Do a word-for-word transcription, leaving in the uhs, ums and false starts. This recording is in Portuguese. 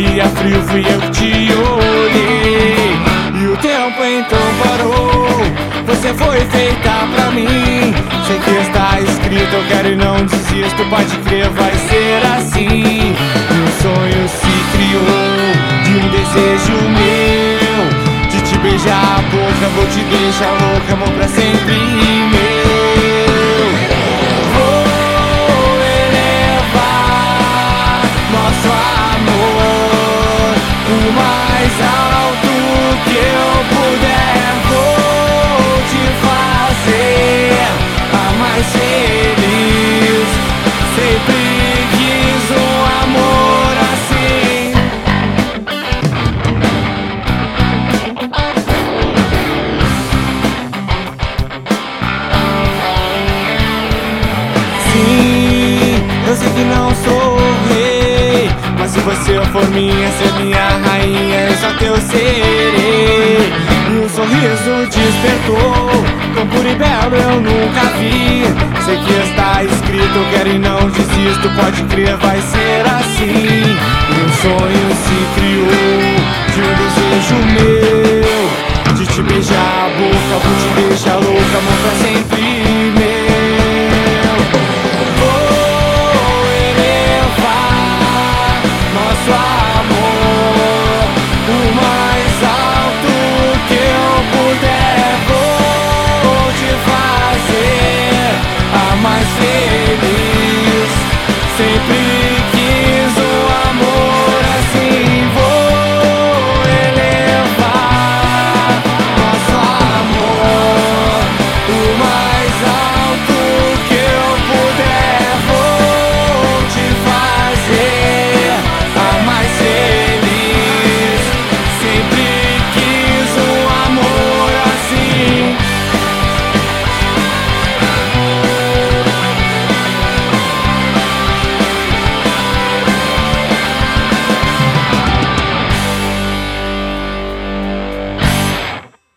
dia frio fui eu que te olhei. E o tempo então parou, você foi feita pra mim. Sei que está escrito, eu quero e não desisto. Pode crer, vai ser assim. E um sonho se criou, de um desejo meu, de te beijar a boca, vou te deixar louca, amor, pra sempre meu. Vou elevar nosso amor o mais alto que eu puder. Vou te fazer a mais feliz. Sempre quis um amor assim. Sim, eu sei que não sou o rei, mas se você for minha, ser minha rainha, eu só teu serei. E um sorriso despertou, tão puro e belo eu nunca vi. Sei que está escrito, eu quero e não desisto. Pode crer, vai ser assim. E um sonho se criou, de um desejo meu,